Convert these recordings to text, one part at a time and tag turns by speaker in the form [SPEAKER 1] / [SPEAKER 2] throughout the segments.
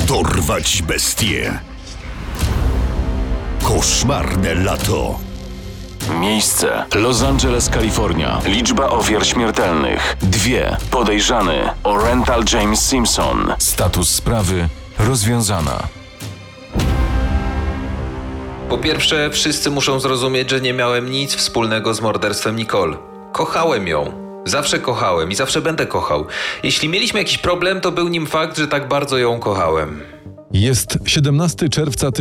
[SPEAKER 1] Dorwać bestie. Koszmarne lato.
[SPEAKER 2] Miejsce: Los Angeles, Kalifornia. Liczba ofiar śmiertelnych: 2. Podejrzany: Orenthal James Simpson. Status sprawy: rozwiązana.
[SPEAKER 3] Po pierwsze, wszyscy muszą zrozumieć, że nie miałem nic wspólnego z morderstwem Nicole. Kochałem ją. Zawsze kochałem i zawsze będę kochał. Jeśli mieliśmy jakiś problem, to był nim fakt, że tak bardzo ją kochałem.
[SPEAKER 4] Jest 17 czerwca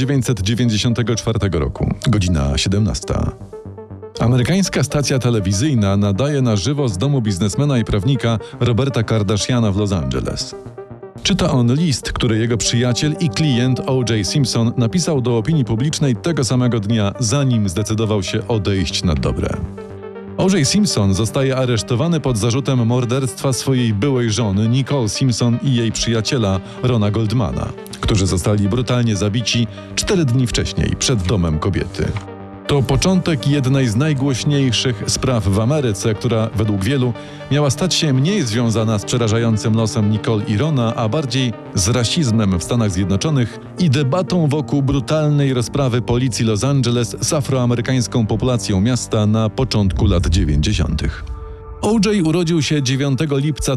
[SPEAKER 4] 1994 roku, godzina 17. Amerykańska stacja telewizyjna nadaje na żywo z domu biznesmena i prawnika Roberta Kardashiana w Los Angeles. Czyta on list, który jego przyjaciel i klient O.J. Simpson napisał do opinii publicznej tego samego dnia, zanim zdecydował się odejść na dobre. O.J. Simpson zostaje aresztowany pod zarzutem morderstwa swojej byłej żony Nicole Simpson i jej przyjaciela Rona Goldmana, którzy zostali brutalnie zabici 4 dni wcześniej przed domem kobiety. To początek jednej z najgłośniejszych spraw w Ameryce, która według wielu miała stać się mniej związana z przerażającym losem Nicole i Rona, a bardziej z rasizmem w Stanach Zjednoczonych i debatą wokół brutalnej rozprawy policji Los Angeles z afroamerykańską populacją miasta na początku lat 90. O.J. urodził się 9 lipca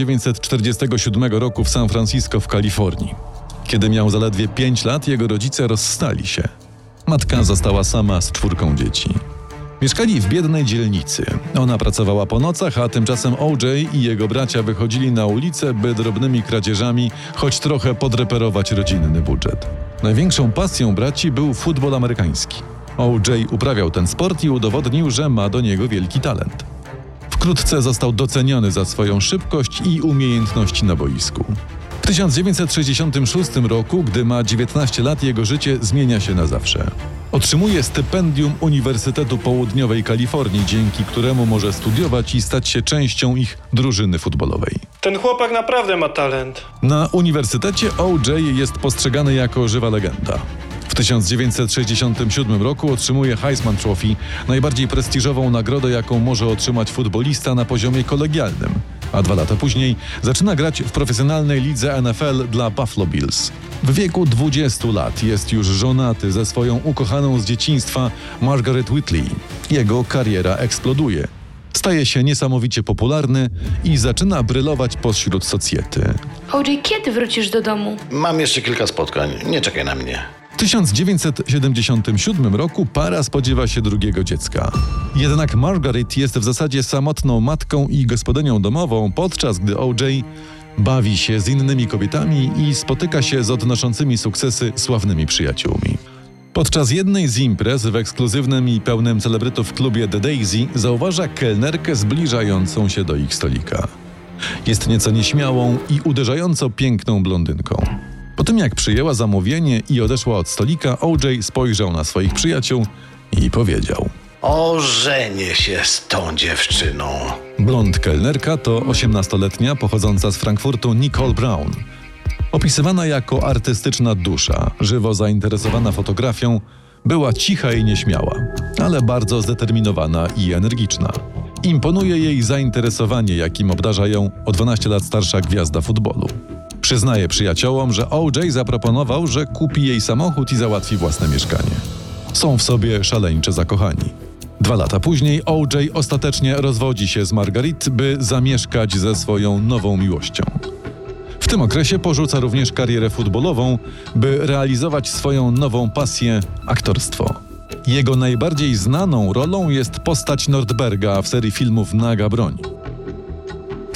[SPEAKER 4] 1947 roku w San Francisco w Kalifornii. Kiedy miał zaledwie 5 lat, jego rodzice rozstali się. Matka została sama z 4 dzieci. Mieszkali w biednej dzielnicy. Ona pracowała po nocach, a tymczasem O.J. i jego bracia wychodzili na ulicę, by drobnymi kradzieżami choć trochę podreperować rodzinny budżet. Największą pasją braci był futbol amerykański. O.J. uprawiał ten sport i udowodnił, że ma do niego wielki talent. Wkrótce został doceniony za swoją szybkość i umiejętności na boisku. W 1966 roku, gdy ma 19 lat, jego życie zmienia się na zawsze. Otrzymuje stypendium Uniwersytetu Południowej Kalifornii, dzięki któremu może studiować i stać się częścią ich drużyny futbolowej.
[SPEAKER 5] Ten chłopak naprawdę ma talent.
[SPEAKER 4] Na uniwersytecie O.J. jest postrzegany jako żywa legenda. W 1967 roku otrzymuje Heisman Trophy, najbardziej prestiżową nagrodę, jaką może otrzymać futbolista na poziomie kolegialnym. A 2 lata później zaczyna grać w profesjonalnej lidze NFL dla Buffalo Bills. W wieku 20 lat jest już żonaty ze swoją ukochaną z dzieciństwa Margaret Whitley. Jego kariera eksploduje. Staje się niesamowicie popularny i zaczyna brylować pośród socjety.
[SPEAKER 6] O.J., kiedy wrócisz do domu?
[SPEAKER 7] Mam jeszcze kilka spotkań, nie czekaj na mnie.
[SPEAKER 4] W 1977 roku para spodziewa się drugiego dziecka. Jednak Margaret jest w zasadzie samotną matką i gospodynią domową, podczas gdy O.J. bawi się z innymi kobietami i spotyka się z odnoszącymi sukcesy sławnymi przyjaciółmi. Podczas jednej z imprez w ekskluzywnym i pełnym celebrytów klubie The Daisy zauważa kelnerkę zbliżającą się do ich stolika. Jest nieco nieśmiałą i uderzająco piękną blondynką. Po tym jak przyjęła zamówienie i odeszła od stolika, O.J. spojrzał na swoich przyjaciół i powiedział:
[SPEAKER 7] Ożenię się z tą dziewczyną.
[SPEAKER 4] Blond kelnerka to 18-letnia, pochodząca z Frankfurtu Nicole Brown. Opisywana jako artystyczna dusza, żywo zainteresowana fotografią, była cicha i nieśmiała, ale bardzo zdeterminowana i energiczna. Imponuje jej zainteresowanie, jakim obdarza ją o 12 lat starsza gwiazda futbolu. Przyznaje przyjaciołom, że O.J. zaproponował, że kupi jej samochód i załatwi własne mieszkanie. Są w sobie szaleńcze zakochani. 2 lata później O.J. ostatecznie rozwodzi się z Margaret, by zamieszkać ze swoją nową miłością. W tym okresie porzuca również karierę futbolową, by realizować swoją nową pasję – aktorstwo. Jego najbardziej znaną rolą jest postać Nordberga w serii filmów Naga broń. W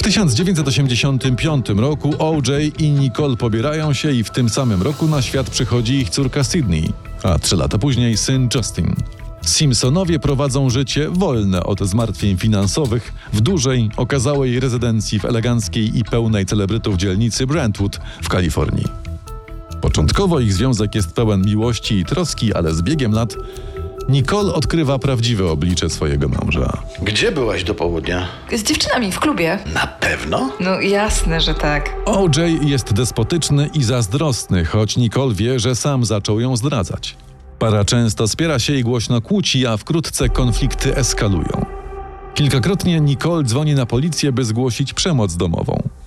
[SPEAKER 4] 1985 roku O.J. i Nicole pobierają się i w tym samym roku na świat przychodzi ich córka Sydney, a 3 lata później syn Justin. Simpsonowie prowadzą życie wolne od zmartwień finansowych w dużej, okazałej rezydencji w eleganckiej i pełnej celebrytów dzielnicy Brentwood w Kalifornii. Początkowo ich związek jest pełen miłości i troski, ale z biegiem lat Nicole odkrywa prawdziwe oblicze swojego męża.
[SPEAKER 7] Gdzie byłaś do południa?
[SPEAKER 6] Z dziewczynami w klubie.
[SPEAKER 7] Na pewno?
[SPEAKER 6] No jasne, że tak.
[SPEAKER 4] O.J. jest despotyczny i zazdrosny, choć Nicole wie, że sam zaczął ją zdradzać. Para często spiera się i głośno kłóci, a wkrótce konflikty eskalują. Kilkakrotnie Nicole dzwoni na policję, by zgłosić przemoc domową.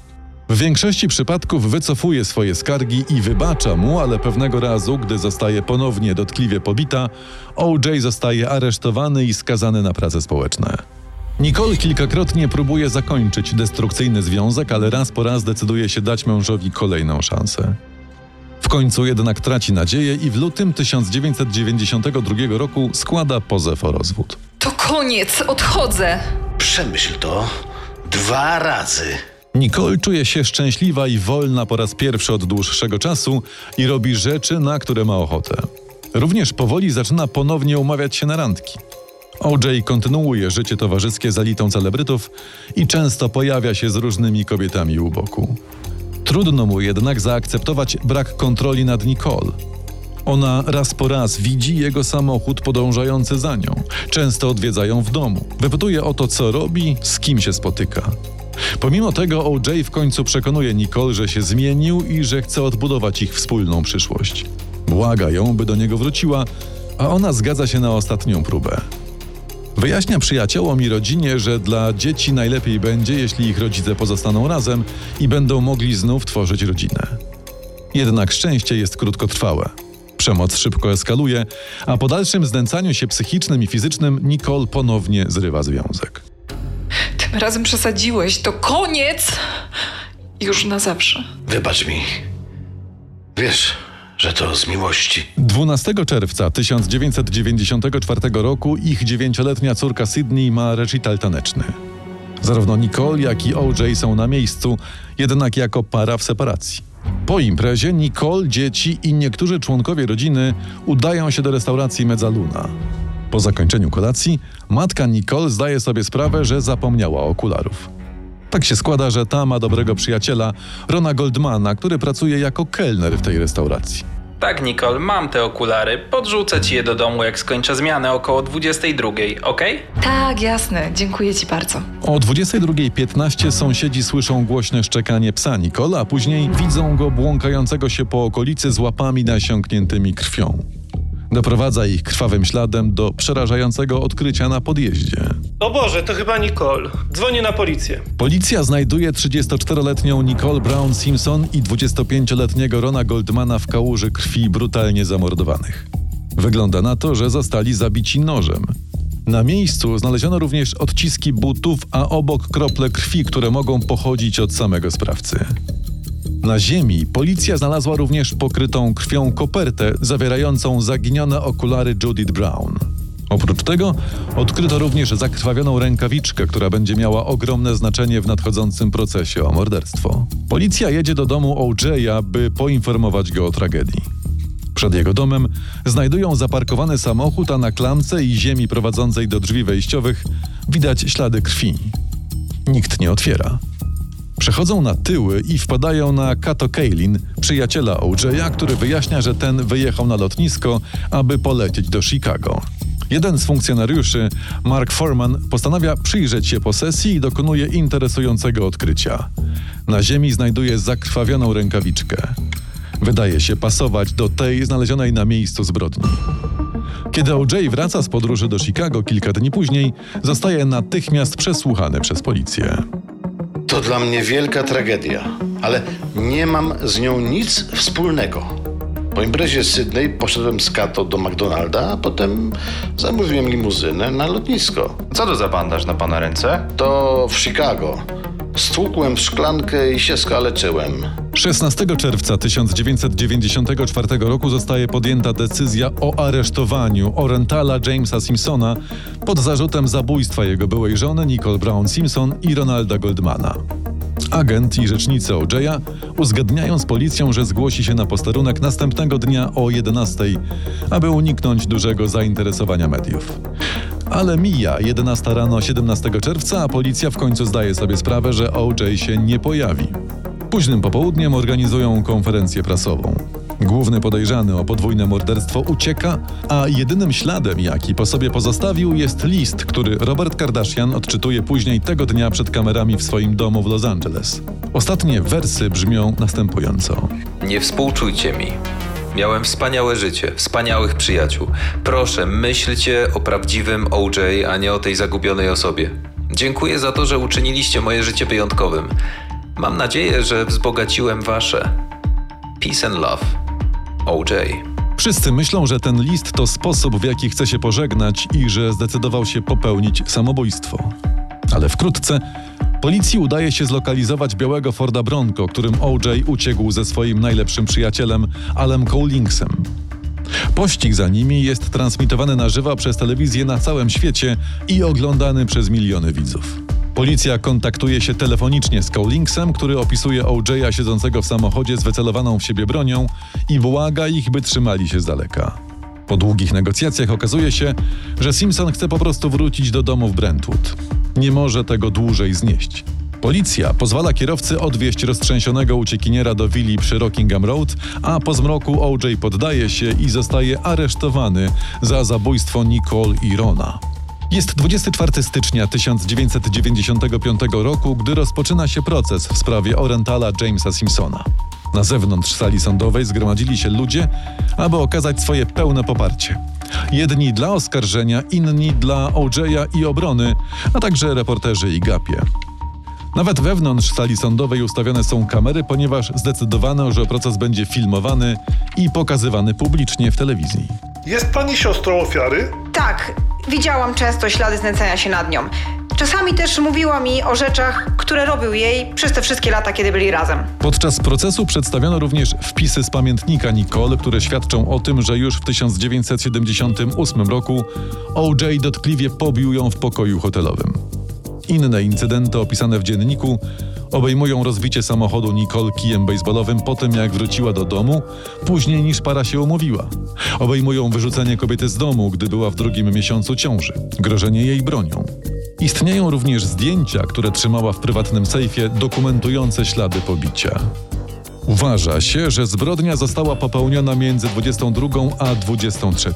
[SPEAKER 4] W większości przypadków wycofuje swoje skargi i wybacza mu, ale pewnego razu, gdy zostaje ponownie dotkliwie pobita, O.J. zostaje aresztowany i skazany na prace społeczne. Nicole kilkakrotnie próbuje zakończyć destrukcyjny związek, ale raz po raz decyduje się dać mężowi kolejną szansę. W końcu jednak traci nadzieję i w lutym 1992 roku składa pozew o rozwód.
[SPEAKER 6] To koniec, odchodzę.
[SPEAKER 7] Przemyśl to 2 razy.
[SPEAKER 4] Nicole czuje się szczęśliwa i wolna po raz pierwszy od dłuższego czasu i robi rzeczy, na które ma ochotę. Również powoli zaczyna ponownie umawiać się na randki. O.J. kontynuuje życie towarzyskie z elitą celebrytów i często pojawia się z różnymi kobietami u boku. Trudno mu jednak zaakceptować brak kontroli nad Nicole. Ona raz po raz widzi jego samochód podążający za nią. Często odwiedza ją w domu. Wypytuje o to, co robi, z kim się spotyka. Pomimo tego O.J. w końcu przekonuje Nicole, że się zmienił i że chce odbudować ich wspólną przyszłość. Błaga ją, by do niego wróciła, a ona zgadza się na ostatnią próbę. Wyjaśnia przyjaciołom i rodzinie, że dla dzieci najlepiej będzie, jeśli ich rodzice pozostaną razem i będą mogli znów tworzyć rodzinę. Jednak szczęście jest krótkotrwałe. Przemoc szybko eskaluje, a po dalszym znęcaniu się psychicznym i fizycznym Nicole ponownie zrywa związek.
[SPEAKER 6] Tym razem przesadziłeś, to koniec! Już na zawsze.
[SPEAKER 7] Wybacz mi. Wiesz, że to z miłości.
[SPEAKER 4] 12 czerwca 1994 roku ich 9-letnia córka Sydney ma recital taneczny. Zarówno Nicole, jak i O.J. są na miejscu, jednak jako para w separacji. Po imprezie Nicole, dzieci i niektórzy członkowie rodziny udają się do restauracji Mezzaluna. Po zakończeniu kolacji matka Nicole zdaje sobie sprawę, że zapomniała okularów. Tak się składa, że ta ma dobrego przyjaciela, Rona Goldmana, który pracuje jako kelner w tej restauracji.
[SPEAKER 8] Tak, Nicole, mam te okulary. Podrzucę ci je do domu, jak skończę zmianę około 22, okej?
[SPEAKER 6] Tak, jasne, dziękuję ci bardzo.
[SPEAKER 4] O 22:15 sąsiedzi słyszą głośne szczekanie psa Nicole, a później widzą go błąkającego się po okolicy z łapami nasiąkniętymi krwią. Doprowadza ich krwawym śladem do przerażającego odkrycia na podjeździe.
[SPEAKER 5] O Boże, to chyba Nicole. Dzwonię na policję.
[SPEAKER 4] Policja znajduje 34-letnią Nicole Brown Simpson i 25-letniego Rona Goldmana w kałuży krwi brutalnie zamordowanych. Wygląda na to, że zostali zabici nożem. Na miejscu znaleziono również odciski butów, a obok krople krwi, które mogą pochodzić od samego sprawcy. Na ziemi policja znalazła również pokrytą krwią kopertę zawierającą zaginione okulary Judith Brown. Oprócz tego odkryto również zakrwawioną rękawiczkę, która będzie miała ogromne znaczenie w nadchodzącym procesie o morderstwo. Policja jedzie do domu O.J.a, by poinformować go o tragedii. Przed jego domem znajdują zaparkowany samochód, a na klamce i ziemi prowadzącej do drzwi wejściowych widać ślady krwi. Nikt nie otwiera. Przechodzą na tyły i wpadają na Kato Kaelin, przyjaciela O.J.a, który wyjaśnia, że ten wyjechał na lotnisko, aby polecieć do Chicago. Jeden z funkcjonariuszy, Mark Foreman, postanawia przyjrzeć się posesji i dokonuje interesującego odkrycia. Na ziemi znajduje zakrwawioną rękawiczkę. Wydaje się pasować do tej znalezionej na miejscu zbrodni. Kiedy O.J. wraca z podróży do Chicago kilka dni później, zostaje natychmiast przesłuchany przez policję.
[SPEAKER 7] To dla mnie wielka tragedia, ale nie mam z nią nic wspólnego. Po imprezie z Sydney poszedłem z Kato do McDonalda, a potem zamówiłem limuzynę na lotnisko.
[SPEAKER 8] Co to za bandaż na pana ręce?
[SPEAKER 7] To w Chicago. Stłukłem w szklankę i się skaleczyłem.
[SPEAKER 4] 16 czerwca 1994 roku zostaje podjęta decyzja o aresztowaniu Orentala Jamesa Simpsona pod zarzutem zabójstwa jego byłej żony Nicole Brown Simpson i Ronalda Goldmana. Agent i rzecznicy O.J.a uzgadniają z policją, że zgłosi się na posterunek następnego dnia o 11:00, aby uniknąć dużego zainteresowania mediów. Ale mija 11 rano 17 czerwca, a policja w końcu zdaje sobie sprawę, że O.J. się nie pojawi. Późnym popołudniem organizują konferencję prasową. Główny podejrzany o podwójne morderstwo ucieka, a jedynym śladem, jaki po sobie pozostawił, jest list, który Robert Kardashian odczytuje później tego dnia przed kamerami w swoim domu w Los Angeles. Ostatnie wersy brzmią następująco.
[SPEAKER 3] Nie współczujcie mi. Miałem wspaniałe życie, wspaniałych przyjaciół. Proszę, myślcie o prawdziwym O.J., a nie o tej zagubionej osobie. Dziękuję za to, że uczyniliście moje życie wyjątkowym. Mam nadzieję, że wzbogaciłem wasze. Peace and love. OJ.
[SPEAKER 4] Wszyscy myślą, że ten list to sposób, w jaki chce się pożegnać i że zdecydował się popełnić samobójstwo. Ale wkrótce policji udaje się zlokalizować białego Forda Bronco, którym OJ uciekł ze swoim najlepszym przyjacielem, Alem Cowlingsem. Pościg za nimi jest transmitowany na żywo przez telewizję na całym świecie i oglądany przez miliony widzów. Policja kontaktuje się telefonicznie z Cowlingsem, który opisuje OJ'a siedzącego w samochodzie z wycelowaną w siebie bronią i błaga ich, by trzymali się z daleka. Po długich negocjacjach okazuje się, że Simpson chce po prostu wrócić do domu w Brentwood. Nie może tego dłużej znieść. Policja pozwala kierowcy odwieźć roztrzęsionego uciekiniera do willi przy Rockingham Road, a po zmroku OJ poddaje się i zostaje aresztowany za zabójstwo Nicole i Rona. Jest 24 stycznia 1995 roku, gdy rozpoczyna się proces w sprawie Orentala Jamesa Simpsona. Na zewnątrz sali sądowej zgromadzili się ludzie, aby okazać swoje pełne poparcie. Jedni dla oskarżenia, inni dla OJ'a i obrony, a także reporterzy i gapie. Nawet wewnątrz sali sądowej ustawione są kamery, ponieważ zdecydowano, że proces będzie filmowany i pokazywany publicznie w telewizji.
[SPEAKER 5] Jest pani siostrą ofiary?
[SPEAKER 9] Tak, widziałam często ślady znęcania się nad nią. Czasami też mówiła mi o rzeczach, które robił jej przez te wszystkie lata, kiedy byli razem.
[SPEAKER 4] Podczas procesu przedstawiono również wpisy z pamiętnika Nicole, które świadczą o tym, że już w 1978 roku OJ dotkliwie pobił ją w pokoju hotelowym. Inne incydenty opisane w dzienniku obejmują rozbicie samochodu Nicole kijem baseballowym po tym, jak wróciła do domu, później niż para się umówiła. Obejmują wyrzucenie kobiety z domu, gdy była w 2. miesiącu ciąży, grożenie jej bronią. Istnieją również zdjęcia, które trzymała w prywatnym sejfie, dokumentujące ślady pobicia. Uważa się, że zbrodnia została popełniona między 22 a 23.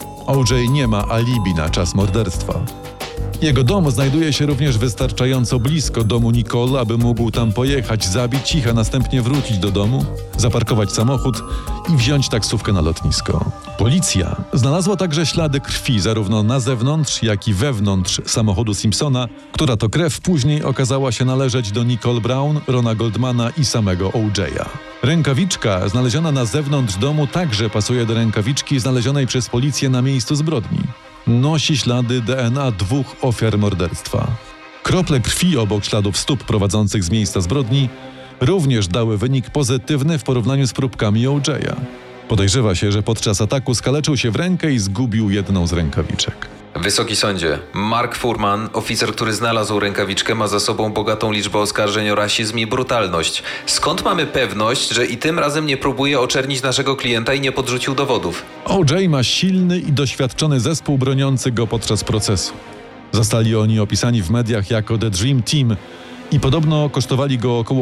[SPEAKER 4] OJ nie ma alibi na czas morderstwa. Jego dom znajduje się również wystarczająco blisko domu Nicole, aby mógł tam pojechać, zabić ich, a następnie wrócić do domu, zaparkować samochód i wziąć taksówkę na lotnisko. Policja znalazła także ślady krwi zarówno na zewnątrz, jak i wewnątrz samochodu Simpsona, która to krew później okazała się należeć do Nicole Brown, Rona Goldmana i samego OJ'a. Rękawiczka znaleziona na zewnątrz domu także pasuje do rękawiczki znalezionej przez policję na miejscu zbrodni. Nosi ślady DNA 2 ofiar morderstwa. Krople krwi obok śladów stóp prowadzących z miejsca zbrodni również dały wynik pozytywny w porównaniu z próbkami OJ'a. Podejrzewa się, że podczas ataku skaleczył się w rękę i zgubił jedną z rękawiczek.
[SPEAKER 3] Wysoki sądzie, Mark Furman, oficer, który znalazł rękawiczkę, ma za sobą bogatą liczbę oskarżeń o rasizm i brutalność. Skąd mamy pewność, że i tym razem nie próbuje oczernić naszego klienta i nie podrzucił dowodów?
[SPEAKER 4] OJ ma silny i doświadczony zespół broniący go podczas procesu. Zostali oni opisani w mediach jako The Dream Team i podobno kosztowali go około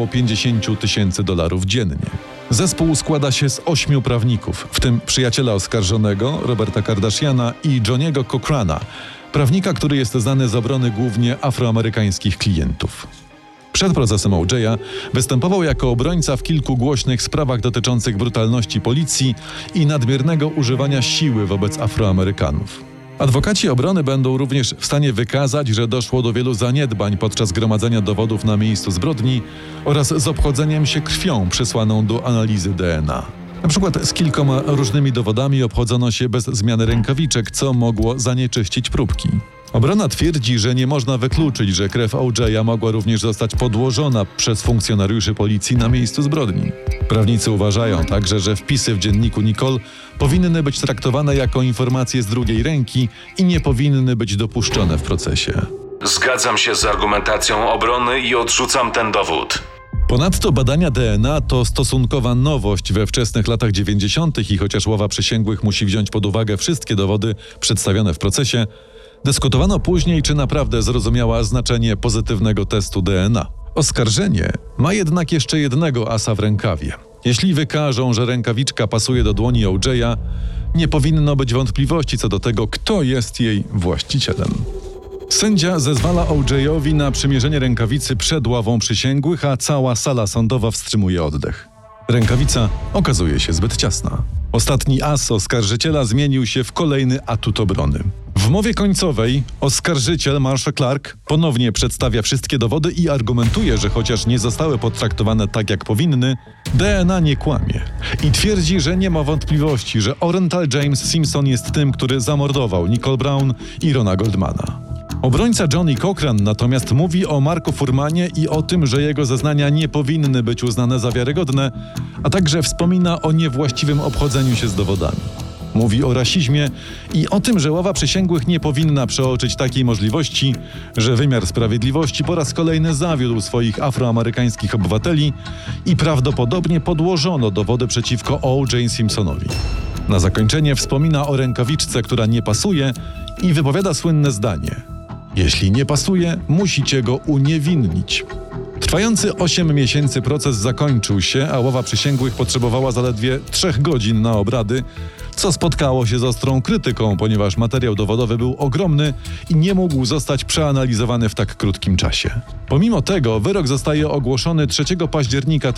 [SPEAKER 4] $50,000 dziennie. Zespół składa się z 8 prawników, w tym przyjaciela oskarżonego, Roberta Kardashiana i Johniego Cochrana, prawnika, który jest znany z obrony głównie afroamerykańskich klientów. Przed procesem OJ'a występował jako obrońca w kilku głośnych sprawach dotyczących brutalności policji i nadmiernego używania siły wobec Afroamerykanów. Adwokaci obrony będą również w stanie wykazać, że doszło do wielu zaniedbań podczas gromadzenia dowodów na miejscu zbrodni oraz z obchodzeniem się krwią przesłaną do analizy DNA. Na przykład z kilkoma różnymi dowodami obchodzono się bez zmiany rękawiczek, co mogło zanieczyścić próbki. Obrona twierdzi, że nie można wykluczyć, że krew OJ'a mogła również zostać podłożona przez funkcjonariuszy policji na miejscu zbrodni. Prawnicy uważają także, że wpisy w dzienniku Nicole powinny być traktowane jako informacje z drugiej ręki i nie powinny być dopuszczone w procesie.
[SPEAKER 2] Zgadzam się z argumentacją obrony i odrzucam ten dowód.
[SPEAKER 4] Ponadto badania DNA to stosunkowa nowość we wczesnych latach 90. i chociaż ława przysięgłych musi wziąć pod uwagę wszystkie dowody przedstawione w procesie, dyskutowano później, czy naprawdę zrozumiała znaczenie pozytywnego testu DNA. Oskarżenie ma jednak jeszcze jednego asa w rękawie. Jeśli wykażą, że rękawiczka pasuje do dłoni OJ'a, nie powinno być wątpliwości co do tego, kto jest jej właścicielem. Sędzia zezwala OJ'owi na przymierzenie rękawicy przed ławą przysięgłych, a cała sala sądowa wstrzymuje oddech. Rękawica okazuje się zbyt ciasna. Ostatni as oskarżyciela zmienił się w kolejny atut obrony. W W mowie końcowej oskarżyciel Marshall Clark ponownie przedstawia wszystkie dowody i argumentuje, że chociaż nie zostały potraktowane tak jak powinny, DNA nie kłamie. I twierdzi, że nie ma wątpliwości, że Orenthal James Simpson jest tym, który zamordował Nicole Brown i Rona Goldmana. Obrońca Johnny Cochran natomiast mówi o Marku Furmanie i o tym, że jego zeznania nie powinny być uznane za wiarygodne, a także wspomina o niewłaściwym obchodzeniu się z dowodami. Mówi o rasizmie i o tym, że ława przysięgłych nie powinna przeoczyć takiej możliwości, że wymiar sprawiedliwości po raz kolejny zawiódł swoich afroamerykańskich obywateli i prawdopodobnie podłożono dowody przeciwko O.J. Simpsonowi. Na zakończenie wspomina o rękawiczce, która nie pasuje i wypowiada słynne zdanie: jeśli nie pasuje, musicie go uniewinnić. Trwający 8 miesięcy proces zakończył się, a ława przysięgłych potrzebowała zaledwie 3 godzin na obrady, co spotkało się z ostrą krytyką, ponieważ materiał dowodowy był ogromny i nie mógł zostać przeanalizowany w tak krótkim czasie. Pomimo tego wyrok zostaje ogłoszony 3 października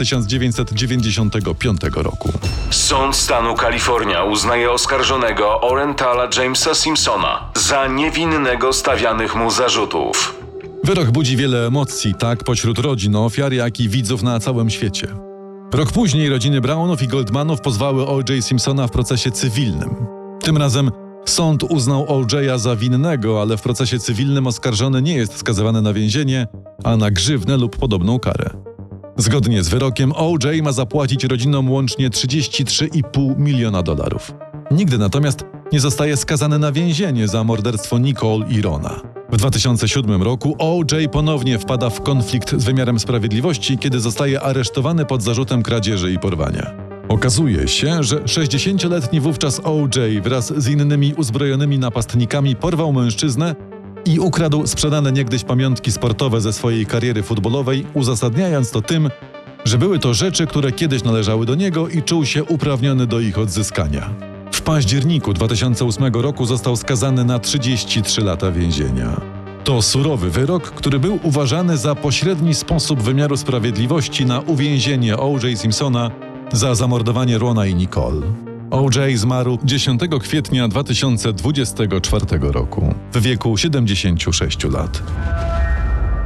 [SPEAKER 4] 1995 roku.
[SPEAKER 2] Sąd stanu Kalifornia uznaje oskarżonego Orenthala Jamesa Simpsona za niewinnego stawianych mu zarzutów.
[SPEAKER 4] Wyrok budzi wiele emocji, tak pośród rodzin ofiar, jak i widzów na całym świecie. Rok później rodziny Brownów i Goldmanów pozwały O.J. Simpsona w procesie cywilnym. Tym razem sąd uznał O.J.a za winnego, ale w procesie cywilnym oskarżony nie jest skazywany na więzienie, a na grzywnę lub podobną karę. Zgodnie z wyrokiem O.J. ma zapłacić rodzinom łącznie $33,5 miliona. Nigdy natomiast nie zostaje skazany na więzienie za morderstwo Nicole i Rona. W 2007 roku O.J. ponownie wpada w konflikt z wymiarem sprawiedliwości, kiedy zostaje aresztowany pod zarzutem kradzieży i porwania. Okazuje się, że 60-letni wówczas O.J. wraz z innymi uzbrojonymi napastnikami porwał mężczyznę i ukradł sprzedane niegdyś pamiątki sportowe ze swojej kariery futbolowej, uzasadniając to tym, że były to rzeczy, które kiedyś należały do niego i czuł się uprawniony do ich odzyskania. W październiku 2008 roku został skazany na 33 lata więzienia. To surowy wyrok, który był uważany za pośredni sposób wymiaru sprawiedliwości na uwięzienie O.J. Simpsona za zamordowanie Rona i Nicole. O.J. zmarł 10 kwietnia 2024 roku w wieku 76 lat.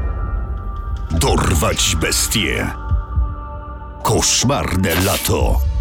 [SPEAKER 1] Dorwać bestie. Koszmarne lato.